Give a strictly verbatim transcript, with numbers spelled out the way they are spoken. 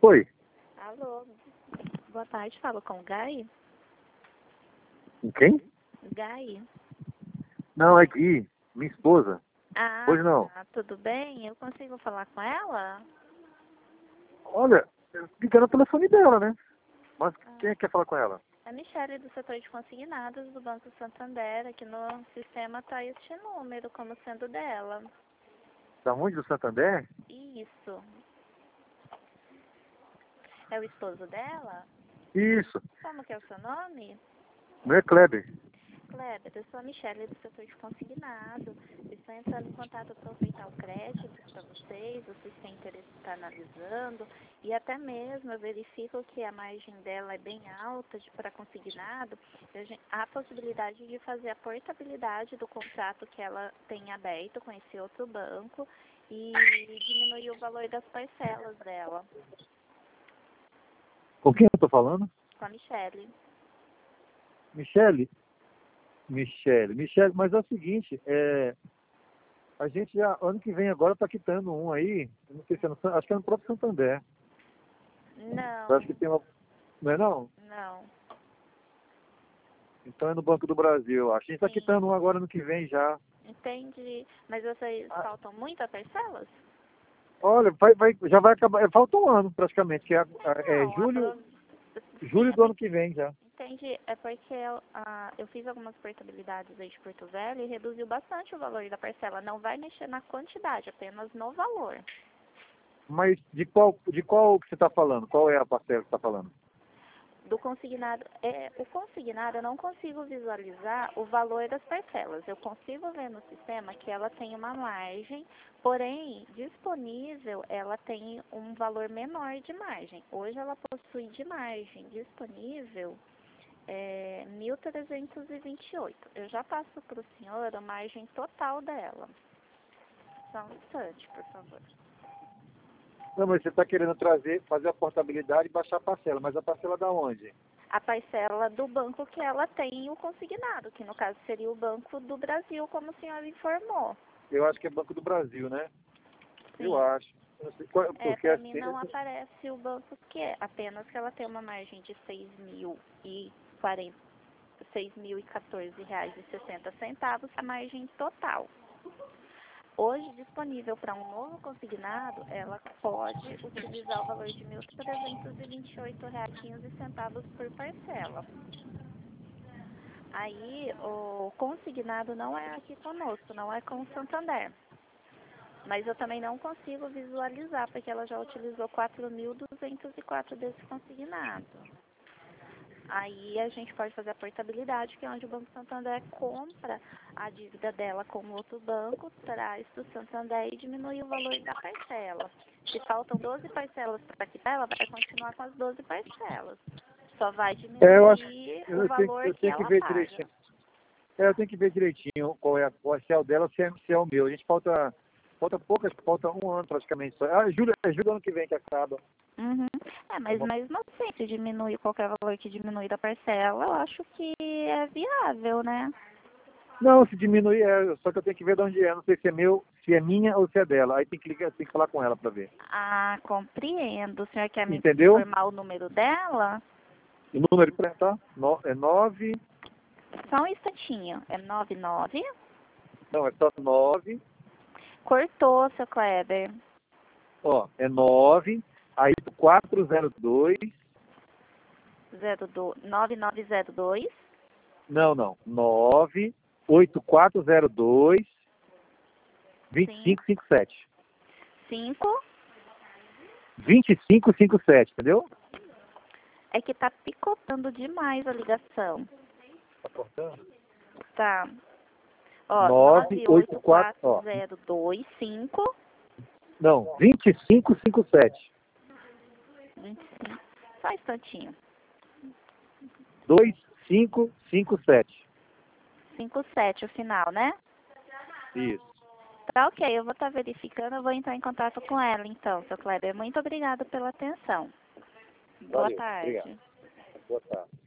Oi. Alô, boa tarde, falo com o Gai? Quem? Gai? Não, é Gui, minha esposa. Ah, Pois não. tá, tudo bem? Eu consigo falar com ela? Olha, fica no telefone dela, né? Mas quem é que quer falar com ela? É a Michele do setor de consignados do Banco Santander. Aqui no sistema tá este número como sendo dela. Da onde? Do Santander? Isso. É o esposo dela? Isso. Como que é o seu nome? Não é Kleber? Kleber, eu sou a Michele do setor de consignado. Estou entrando em contato para aceitar o crédito para vocês, vocês têm interesse em estar analisando, e até mesmo eu verifico que a margem dela é bem alta para consignado. Há a possibilidade de fazer a portabilidade do contrato que ela tem aberto com esse outro banco e diminuir o valor das parcelas dela. Com quem eu tô falando? Com a Michele. Michele? Michele, Michele, mas é o seguinte, é, a gente já, ano que vem agora tá quitando um aí, eu não sei se é no, San- acho que é no próprio Santander. Não, Eu acho que tem uma, não é não? não. Então é no Banco do Brasil, eu acho. A gente tá Sim. quitando um agora ano que vem já. Entendi. Mas vocês Ah, faltam muitas parcelas? olha, vai, vai, já vai acabar, é, falta um ano praticamente, que é, é Não, julho, apro... Sim, julho do ano que vem já. entendi. É porque eu, ah, eu fiz algumas portabilidades aí de Porto Velho e reduziu bastante o valor da parcela. Não vai mexer na quantidade, apenas no valor. Mas de qual, de qual que você está falando? Qual é a parcela que você está falando? Do consignado, é, o consignado eu não consigo visualizar o valor das parcelas. Eu consigo ver no sistema que ela tem uma margem, porém, disponível, ela tem um valor menor de margem. Hoje ela possui de margem disponível é, mil trezentos e vinte e oito. Eu já passo para o senhor a margem total dela. Só um instante, por favor. Não, mas você está querendo trazer, fazer a portabilidade e baixar a parcela, mas a parcela da onde? A parcela do banco que ela tem o consignado, que no caso seria o Banco do Brasil, como o senhor informou. Eu acho que é Banco do Brasil, né? Sim. Eu acho. Eu não sei qual, É, porque para mim assim, não aparece o banco que é, apenas que ela tem uma margem de seis mil e quarenta, seis mil e quatorze reais e sessenta centavos, a margem total. Hoje, disponível para um novo consignado, ela pode utilizar o valor de mil trezentos e vinte e oito reais e quinze centavos por parcela. Aí, o consignado não é aqui conosco, não é com o Santander. Mas eu também não consigo visualizar, porque ela já utilizou quatro mil duzentos e quatro desse consignado. Aí a gente pode fazer a portabilidade, que é onde o Banco Santander compra a dívida dela com outro banco, traz para o Santander e diminui o valor da parcela. Se faltam doze parcelas para quitar, ela vai continuar com as doze parcelas. Só vai é, eu acho, diminuir eu o tenho, valor eu que tenho que ela ver paga. direitinho. É, eu tenho que ver direitinho qual é a, qual, se é o dela ou se é, se é o meu. A gente falta, falta poucas, falta um ano praticamente. Só. Ah, julho, é julho do ano que vem que acaba. Uhum. É, mas mesmo assim, se diminuir qualquer valor que diminui da parcela, eu acho que é viável, né? Não, se diminuir, é, só que eu tenho que ver de onde é. Não sei se é meu, se é minha ou se é dela. Aí tem que ligar, tem que falar com ela para ver. Ah, compreendo. O senhor quer me Entendeu? informar o número dela? O número para tá? No, é nove. Só um instantinho. É nove nove. Não, é só nove. Cortou, seu Kleber. Ó, é nove. Aí quatro zero dois. zero dois, nove nove zero dois. Não, não. Nove oito quatro zero dois vinte e cinco cinco sete. cinco. vinte e cinco cinquenta e sete, entendeu? É que tá picotando demais a ligação. Tá cortando? Tá. Ó, nove nove oito oito quatro, quatro ó. zero dois cinco. Não, vinte e cinco cinquenta e sete. vinte e cinco. Só um instantinho. dois cinco cinco sete. cinco sete o final, né? Isso. Tá ok, eu vou estar verificando, eu vou entrar em contato com ela então, seu Kleber. Muito obrigada pela atenção. Boa Valeu. tarde. Obrigado. Boa tarde.